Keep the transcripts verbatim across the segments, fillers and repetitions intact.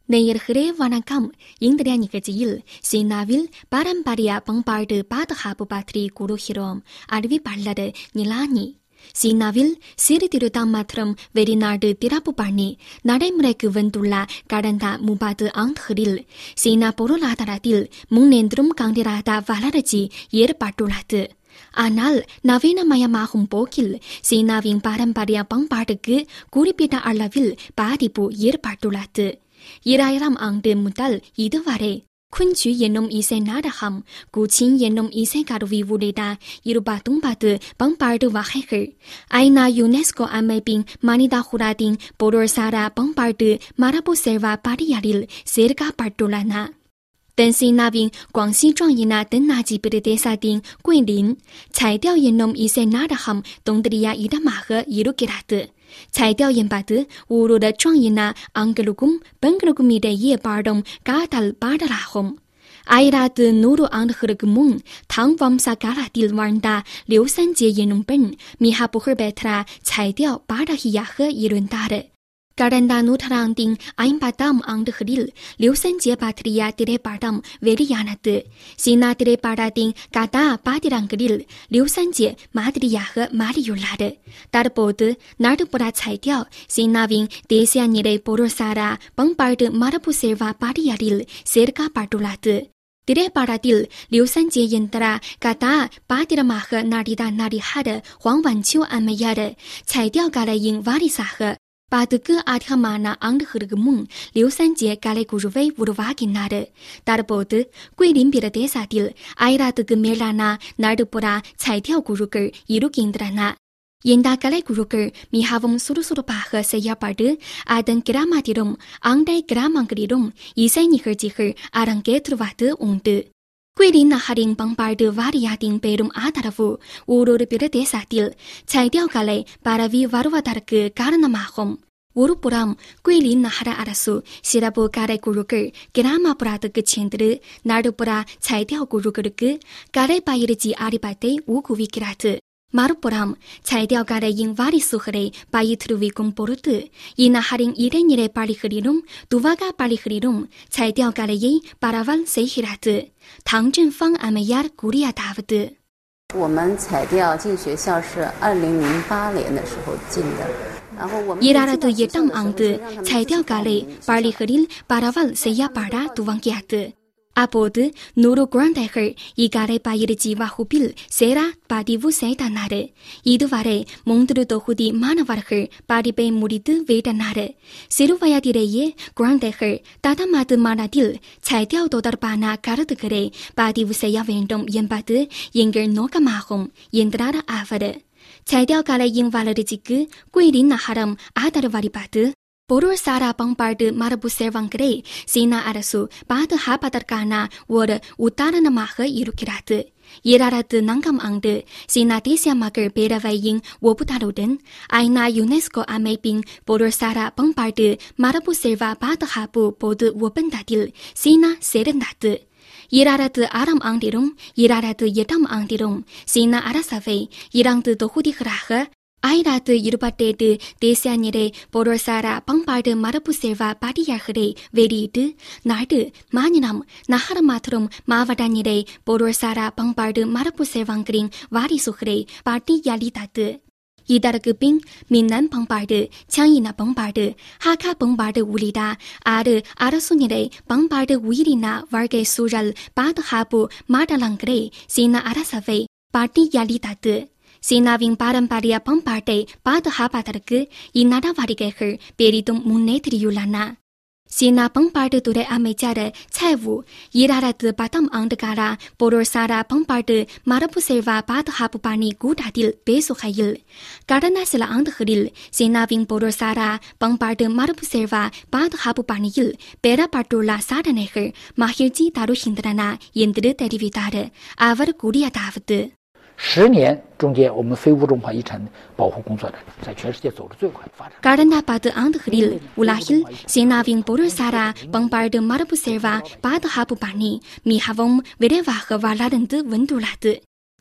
நேயர்களே வணக்கம். இன்றைய நிகழ்ச்சியில் சீனாவில் பாரம்பரிய பண்பாடு பாதுகாப்பு பற்றி கூறுகிறோம். அறிவிப்பாளர் நிலானி. சீனாவில் சீர்திருத்தம் மற்றும் வெளிநாடு திறப்பு பணி நடைமுறைக்கு வந்துள்ள கடந்த முப்பது ஆண்டுகளில் சீனா பொருளாதாரத்தில் முன்னென்றும் கண்டிராத வளர்ச்சி ஏற்பட்டுள்ளது. ஆனால் நவீனமயமாகும் போக்கில் சீனாவின் பாரம்பரிய பண்பாட்டுக்கு குறிப்பிட்ட அளவில் பாதிப்பு ஏற்பட்டுள்ளது. இராயிரம் ஆண்டு முதல் இதுவரை குஞ்சு என்னும் இசை நாடகம், குச்சின் என்னும் இசை கருவி உள்ளிட்ட இருபத்தொன்பது பண்பாடு வகைகள் ஐநா யுனெஸ்கோ அமைப்பின் மனிதகுலத்தின் பொருள்சாரா பண்பாட்டு மரபு செல்வ பட்டியலில் சேர்க்கப்பட்டுள்ளன. தென் சீனாவின் குவாங்சி இன தென்னாட்சி பிரதேசத்தின் குயிலின் சைத்தியோ என்னும் இசை நாடகம் தோன்றிய இடமாக இருக்கிறது. சைத்தியோ என்பது ஊருட இன ஆண்களுக்கும் பெண்களுக்கும் இடையே பாடும் காதல் பாடலாகும். ஆயிரத்து நூறு ஆண்டுகளுக்கு முன் தாங் வம்ச காலத்தில் வாழ்ந்த லியூ சன்ஜே என்னும் பெண் மிக புகழ்பெற்ற சைத்தியோ பாடகியாக இருந்தார். கடந்த நூற்றாண்டின் ஐம்பதாம் ஆண்டுகளில் லியூ சன்ஜே பற்றிய திரைப்படம் வெளியானது. சீனா திரைப்படத்தின் கதாபாத்திரங்களில் லியூ சன்ஜே மாதிரியாக மாறியுள்ளார். தற்போது நடுப்புற சைத்தியோ சீனாவின் தேசிய நிலை பொருள்சாரா பண்பாட்டு மரபு செல்வ பட்டியலில் சேர்க்கப்பட்டுள்ளது. திரைப்படத்தில் லியூ சன்ஜே என்ற கதாபாத்திரமாக நடித்த நடிகர் ஹுவாங் வன்சியூ அம்மையார் சைத்தியோ கலையின் வாரிசாக பத்துக்கு அதிகமான ஆண்டுகளுக்கு முன் லியூ சன்ஜே கலைக்குழுவை உருவாக்கினார். தற்போது குயிலின் பிரதேசத்தில் ஆயிரத்துக்கு மேலான நடுப்புற சைத்தியோ குழுக்கள் இருக்கின்றன. இந்த கலைக்குழுக்கள் மிகவும் சுறுசுறுப்பாக செய்யப்பட்டு அதன் கிராமத்திலும் அண்டை கிராமங்களிலும் இசை நிகழ்ச்சிகள் அரங்கேற்றுவது உண்டு. குயிலின் நகரின் பண்பாடு வாரியத்தின் பெரும் ஆதரவு ஓரொரு பிரதேசத்தில் சைத்தியோ கலை பரவி வருவதற்கு காரணமாகும். ஒருபுறம் குயிலின் நகர அரசு சிறப்பு கலைக்குழுக்கள் கிராமப்புறத்துக்கு சென்று நடுப்புற சைத்தியோ குழுக்களுக்கு கலை பயிற்சி அளிப்பதை ஊக்குவிக்கிறது. மறுபுறம் சைத்தியோ கலையின் வாரிசுகளை பயிற்றுவிக்கும் பொருட்டு இந்நகரின் இடைநிலை பள்ளிகளிலும் துவக்க பள்ளிகளிலும் சைத்தியோ கலையை பரவல் செய்கிறது. தாங் ஜென்ஃபாங் அம்மையார் கூறியதாவது: 我们彩调进学校是二零零八年的时候进的。 இரண்டாயிரத்து எட்டாம் ஆண்டு சைத்தியோ கலை பள்ளிகளில் பரவல் செய்யப்பட துவங்கியது. அப்போது நூறு குழந்தைகள் இக்கலை பயிற்சி வகுப்பில் சேர பதிவு செய்தனர். இதுவரை மூன்று தொகுதி மாணவர்கள் படிப்பை முடித்து விட்டனர். சிறுவயதிலேயே குழந்தைகள் தத்தமது மனதில் சைத்தியோ தொடர்பான கருத்துக்களை பதிவு செய்ய வேண்டும் என்பது எங்கள் நோக்கமாகும் என்றார் அவர். சைத்தியோ கலையின் வளர்ச்சிக்கு குயிலின் நகரம் ஆதரவளிப்பது பொருள்சாரா பண்பாட்டு மரபு செல்வங்களை சீனா அரசு பாதுகாப்பதற்கான ஒரு உதாரணமாக இருக்கிறது. இரண்டாயிரத்து நான்காம் ஆண்டு சீனா தேசிய மக்கள் பேரவையின் ஒப்புதலுடன் ஐநா யுனெஸ்கோ அமைப்பின் பொருள்சாரா பண்பாட்டு மரபு செல்வ பாதுகாப்பு பொது ஒப்பந்தத்தில் சீனா சேர்ந்தது. இரண்டாயிரத்து ஆறாம் ஆண்டிலும் இரண்டாயிரத்து எட்டாம் ஆண்டிலும் சீனா அரசவை இரண்டு தொகுதிகளாக ஆயிரத்து இருபத்தெட்டு தேசிய நிலை பொருள்சாரா பண்பாடு மரபு செல்வ பட்டியல்களை வெளியிட்டு நாடு, மாநிலம், நகர மற்றும் மாவட்ட நிலை பொருள்சாரா பண்பாடு மரபு செல்வங்களின் வாரிசுகளை பட்டியலிட்டது. இதற்கு பின் மின்னன் பண்பாடு, சாங்கின பண்பாடு, ஹாக்கா பண்பாடு உள்ளிட்ட ஆறு அரசு நிலை பண்பாடு உயிரின வாழ்க்கை சூழல் பாதுகாப்பு மாடலங்களை சீன அரசவை பட்டியலிட்டது. சீனாவின் பாரம்பரிய பண்பாட்டை பாதுகாப்பதற்கு இந்நடவடிக்கைகள் பெரிதும் முன்னேற்றியுள்ளன. சீனா பண்பாட்டு துறை அமைச்சர்蔡வு இரண்டாயிரத்து பத்தாம் ஆண்டுகால பொருள்சாரா பண்பாட்டு மரபு செல்வ பாதுகாப்பு பணி கூட்டத்தில் பேசுகையில், கடந்த சில ஆண்டுகளில் சீனாவின் பொருள்சாரா பண்பாட்டு மரபு செல்வ பாதுகாப்பு பணியில் பெறப்பட்டுள்ள சாதனைகள் மகிழ்ச்சி தருகின்றன என்று தெரிவித்தார். அவர் கூறியதாவது: 十年中间，我们非物种遗产保护工作的在全世界走得最快的发展。 கடந்த பத்து ஆண்டுகளில் உலகில் சீனாவின் பொருள்சாரா பண்பாட்டு மரபு செல்வ பாதுகாப்பு பணி மிகவும் விரைவாக வளர்ந்து வந்துள்ளது.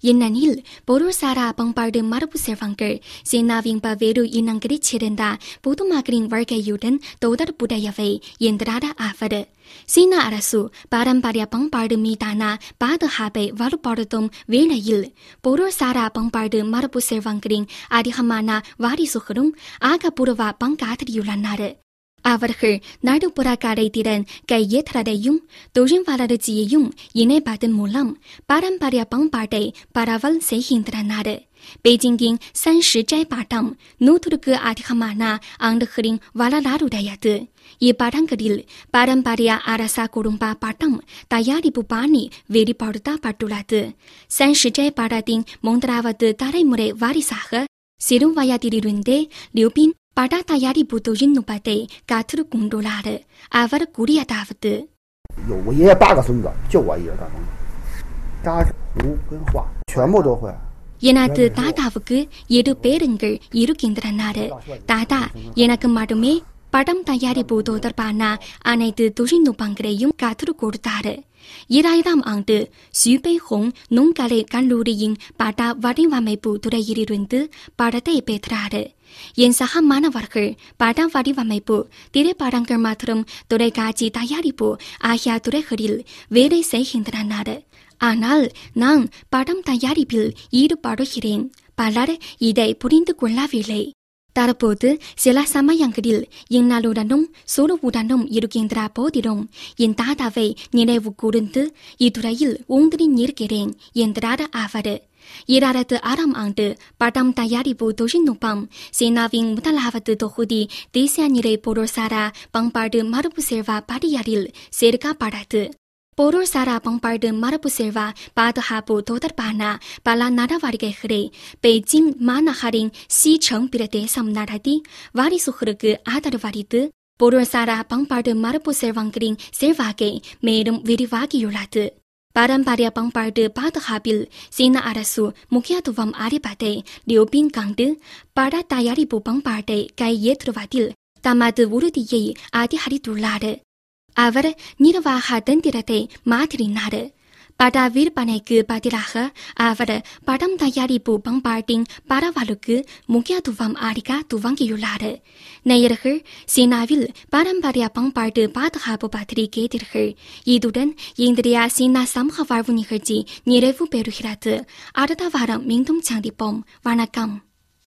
ஏனெனில் பொருள்சாரா பண்பாடு மரபு செல்வங்கள் சீனாவின் பல்வேறு இனங்களைச் சேர்ந்த பொதுமக்களின் வாழ்க்கையுடன் தொடர்புடையவை என்றார் அவர். சீன அரசு பாரம்பரிய பண்பாடு மீதான பாதுகாப்பை வலுப்படுத்தும் வேளையில் பொருள்சாரா பண்பாடு மரபு செல்வங்களின் அதிகமான வாரிசுகளும் ஆக்கப்பூர்வ பங்காற்றியுள்ளனர். அவர்கள் நடுப்புற கடைத்திறன் கையேற்றதையும் தொழில் வளர்ச்சியையும் இணைப்பதன் மூலம் பாரம்பரிய பண்பாட்டை பரவல் செய்கின்றனர். பெய்ஜிங்கின் சன்ஷி ஜெயபாட்டம் நூற்றுக்கு அதிகமான ஆண்டுகளின் வரலாறுடையது. இப்படங்களில் பாரம்பரிய அரச குடும்ப பட்டம் தயாரிப்பு பாணி வெளிப்படுத்தப்பட்டுள்ளது. சன்ஷி ஜெயபாட்டத்தின் மூன்றாவது தலைமுறை வாரிசாக சிறு வயதிலிருந்தே லியூபின் பட தயாரிப்பு தொழில்நுட்பத்தை கற்றுக்கொண்டுள்ளார். அவர் கூறியதாவது: 有我爷爷八个孙子，就我一人干工，扎糊跟画全部都会。 எனது தாத்தாவுக்கு இரு பேருங்கள் இருக்கின்றனர். தாத்தா எனக்கு மட்டுமே படம் தயாரிப்பு தொடர்பான அனைத்து தொழில்நுட்பங்களையும் கற்றுக் கொடுத்தார். இரண்டாயிரம் ஆண்டு சூபை ஹோங் நுண்கலை கல்லூரியின் பட வடிவமைப்பு துறையிலிருந்து படத்தை பெற்றார். என் சக மாணவர்கள் பட வடிவமைப்பு, திரைப்படங்கள் மற்றும் தொலைக்காட்சி தயாரிப்பு ஆகிய துறைகளில் வேலை செய்கின்றனர். ஆனால் நான் படம் தயாரிப்பில் ஈடுபடுகிறேன். பலர் இதை புரிந்து கொள்ளவில்லை. தற்போது சில சமயங்களில் என்னாலுடனும் சோழுவுடனும் இருக்கின்ற போதிலும் என் தாத்தாவை நினைவு கூர்ந்து இத்துறையில் ஊன்றி நிற்கிறேன் என்றார் அவர். இரண்டாயிரத்து ஆறாம் ஆண்டு படம் தயாரிப்பு தொழில்நுட்பம் சீனாவின் முதலாவது தொகுதி தேசிய நிலை பொருள்சாரா பண்பாடு மரபு செல்வ பட்டியலில் சேர்க்கப்பட்டது. பொருள்சாரா பண்பாடு மரபு செல்வ பாதுகாப்பு தொடர்பான பல நடவடிக்கைகளை பெய்ஜிங் மாநகரின் சீச்சங் பிரதேசம் நடத்தி வாரிசுகளுக்கு ஆதரவளித்து பொருள்சாரா பண்பாடு மரபு செல்வங்களின் செல்வாக்கை மேலும் விரிவாகியுள்ளது. பாரம்பரிய பண்பாடு பாதுகாப்பில் சீன அரசு முக்கியத்துவம் அளிப்பதை லியூபின் கண்டு பட தயாரிப்பு பண்பாட்டை கையேற்றுவதில் தமது உறுதியை அதிகரித்துள்ளார். அவர் நிர்வாக தந்திரத்தை மாற்றினார். பட விற்பனைக்கு பதிலாக அவர் படம் தயாரிப்பு பண்பாட்டின் பரவலுக்கு முக்கியத்துவம் அளிக்க துவங்கியுள்ளார். நேயர்கள், சீனாவில் பாரம்பரிய பண்பாட்டு பாதுகாப்பு பற்றி கேட்டீர்கள். இதுடன் இன்றைய சீனா சமூக வாழ்வு நிகழ்ச்சி நிறைவு பெறுகிறது. அடுத்த வாரம் மீண்டும் சந்திப்போம். வணக்கம்.